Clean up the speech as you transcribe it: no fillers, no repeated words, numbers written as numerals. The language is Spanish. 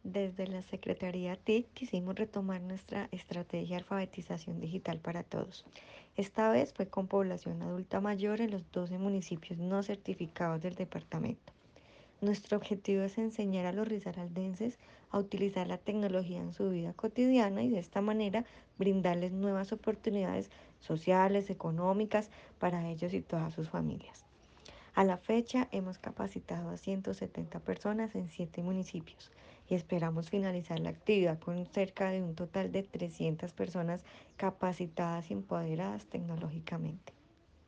Desde la Secretaría TIC quisimos retomar nuestra estrategia de alfabetización digital para todos. Esta vez fue con población adulta mayor en los 12 municipios no certificados del departamento. Nuestro objetivo es enseñar a los risaraldenses a utilizar la tecnología en su vida cotidiana y de esta manera brindarles nuevas oportunidades sociales, económicas para ellos y todas sus familias. A la fecha hemos capacitado a 170 personas en 7 municipios y esperamos finalizar la actividad con cerca de un total de 300 personas capacitadas y empoderadas tecnológicamente.